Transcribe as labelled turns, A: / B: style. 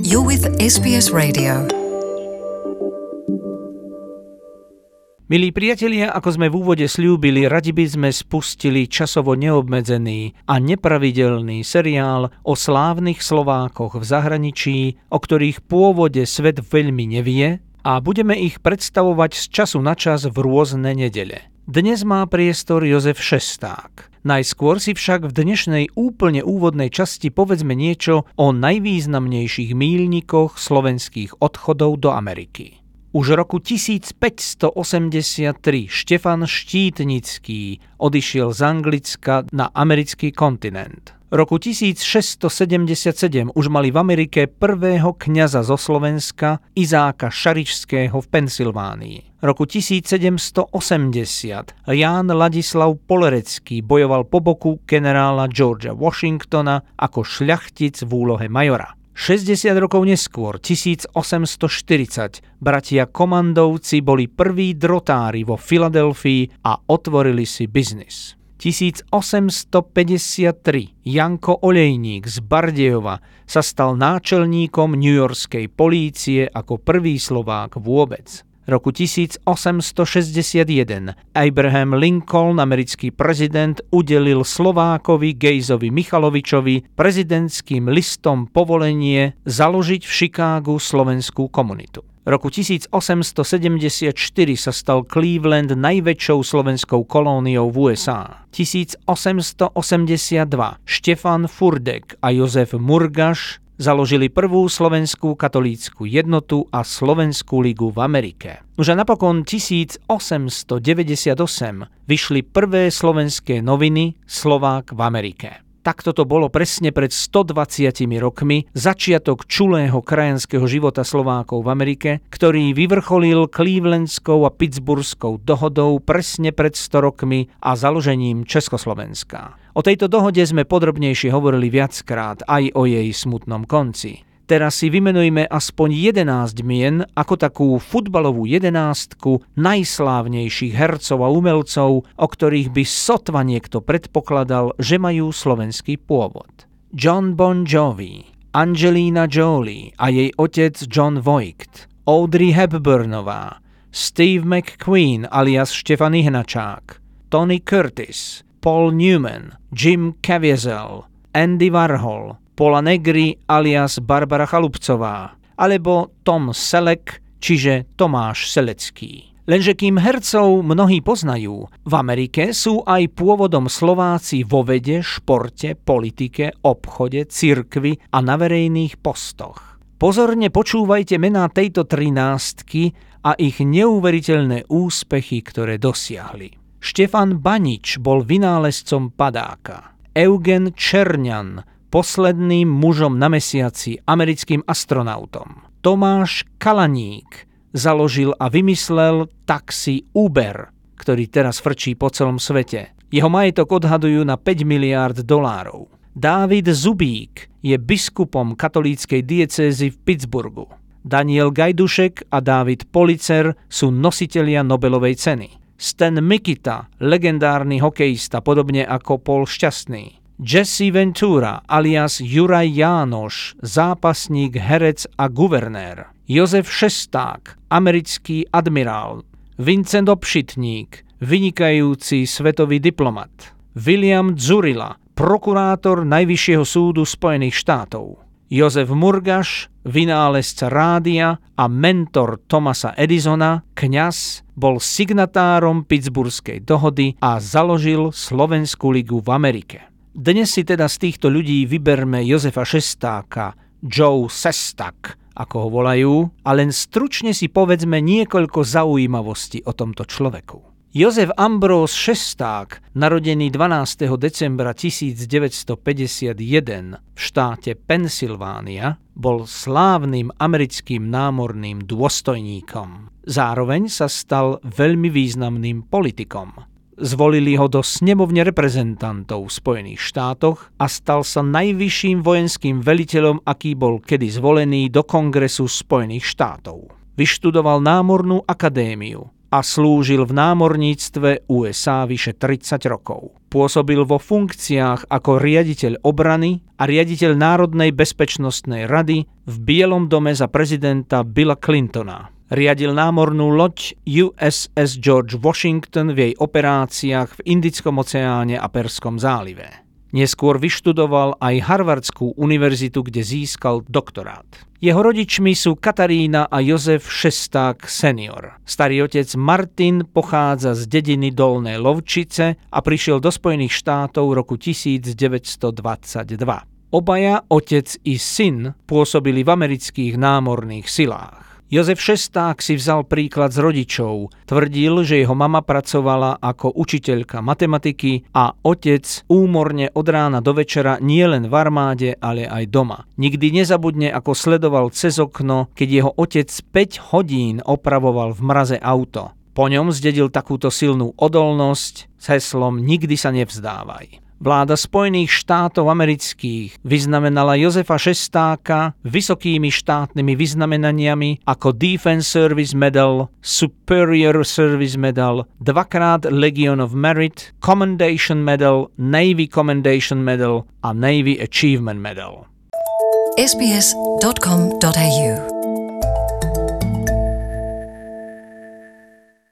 A: You're with SBS Radio.
B: Milí priatelia, ako sme v úvode sľúbili, radi by sme spustili časovo neobmedzený a nepravidelný seriál o slávnych Slovákoch v zahraničí, o ktorých pôvode svet veľmi nevie, a budeme ich predstavovať z času na čas v rôzne nedele. Dnes má priestor Jozef Šesták. Najskôr si však v dnešnej úplne úvodnej časti povedzme niečo o najvýznamnejších míľnikoch slovenských odchodov do Ameriky. Už v roku 1583 Štefan Štítnický odišiel z Anglicka na americký kontinent. V roku 1677 už mali v Amerike prvého kňaza zo Slovenska Izáka Šarišského v Pensylvánii. V roku 1780 Ján Ladislav Polerecký bojoval po boku generála Georgea Washingtona ako šľachtic v úlohe majora. 60 rokov neskôr, 1840, bratia Komandovci boli prví drotári vo Filadelfii a otvorili si biznis. 1853 Janko Olejník z Bardejova sa stal náčelníkom newyorskej polície ako prvý Slovák vôbec. V roku 1861 Abraham Lincoln, americký prezident, udelil Slovákovi Gejzovi Michalovičovi prezidentským listom povolenie založiť v Chicagu slovenskú komunitu. V roku 1874 sa stal Cleveland najväčšou slovenskou kolóniou v USA. 1882 Štefan Furdek a Jozef Murgaš založili prvú slovenskú katolícku jednotu a Slovenskú ligu v Amerike. Už a napokon 1898 vyšli prvé slovenské noviny Slovák v Amerike. Takto to bolo presne pred 120 rokmi, začiatok čulého krajanského života Slovákov v Amerike, ktorý vyvrcholil Clevelandskou a Pittsburghskou dohodou presne pred 100 rokmi a založením Československa. O tejto dohode sme podrobnejšie hovorili viackrát aj o jej smutnom konci. Teraz si vymenujme aspoň 11 mien ako takú futbalovú jedenástku najslávnejších hercov a umelcov, o ktorých by sotva niekto predpokladal, že majú slovenský pôvod. John Bon Jovi, Angelina Jolie a jej otec John Voigt, Audrey Hepburnová, Steve McQueen alias Štefan Ihnačák, Tony Curtis, Paul Newman, Jim Caviezel, Andy Warhol, Paula Negri alias Barbara Chalupcová, alebo Tom Selleck, čiže Tomáš Selecký. Lenže kým hercov mnohí poznajú, v Amerike sú aj pôvodom Slováci vo vede, športe, politike, obchode, cirkvi a na verejných postoch. Pozorne počúvajte mená tejto 13 a ich neuveriteľné úspechy, ktoré dosiahli. Štefan Banič bol vynálezcom padáka. Eugen Černian, posledným mužom na mesiaci, americkým astronautom. Tomáš Kalaník založil a vymyslel taxi Uber, ktorý teraz frčí po celom svete. Jeho majetok odhadujú na $5 miliárd. Dávid Zubík je biskupom katolíckej diecézy v Pittsburghu. Daniel Gajdušek a Dávid Policer sú nositelia Nobelovej ceny. Stan Mikita, legendárny hokejista, podobne ako Paul Šťastný. Jesse Ventura alias Juraj Jánoš, zápasník, herec a guvernér. Jozef Šesták, americký admirál. Vincent Obšitník, vynikajúci svetový diplomat. William Dzurilla, prokurátor Najvyššieho súdu Spojených štátov. Jozef Murgaš, vynálezca rádia a mentor Thomasa Edisona, kňaz, bol signatárom Pittsburghskej dohody a založil Slovenskú ligu v Amerike. Dnes si teda z týchto ľudí vyberme Jozefa Šestáka, Joe Sestak, ako ho volajú, a len stručne si povedzme niekoľko zaujímavostí o tomto človeku. Jozef Ambrós Šesták, narodený 12. decembra 1951 v štáte Pensylvánia, bol slávnym americkým námorným dôstojníkom. Zároveň sa stal veľmi významným politikom. Zvolili ho do snemovne reprezentantov v Spojených štátoch a stal sa najvyšším vojenským veliteľom, aký bol kedy zvolený do Kongresu Spojených štátov. Vyštudoval námornú akadémiu, a slúžil v námorníctve USA vyše 30 rokov. Pôsobil vo funkciách ako riaditeľ obrany a riaditeľ Národnej bezpečnostnej rady v Bielom dome za prezidenta Billa Clintona. Riadil námornú loď USS George Washington v jej operáciách v Indickom oceáne a Perskom zálive. Neskôr vyštudoval aj Harvardskú univerzitu, kde získal doktorát. Jeho rodičmi sú Katarína a Jozef Šesták senior. Starý otec Martin pochádza z dediny Dolné Lovčice a prišiel do Spojených štátov v roku 1922. Obaja, otec i syn, pôsobili v amerických námorných silách. Jozef Šesták si vzal príklad z rodičov. Tvrdil, že jeho mama pracovala ako učiteľka matematiky a otec úmorne od rána do večera nielen v armáde, ale aj doma. Nikdy nezabudne, ako sledoval cez okno, keď jeho otec 5 hodín opravoval v mraze auto. Po ňom zdedil takúto silnú odolnosť s heslom Nikdy sa nevzdávaj. Vláda Spojených štátov amerických vyznamenala Jozefa Šestáka vysokými štátnymi vyznamenaniami ako Defense Service Medal, Superior Service Medal, 2-krát Legion of Merit, Commendation Medal, Navy Commendation Medal a Navy Achievement Medal.
A: sbs.com.au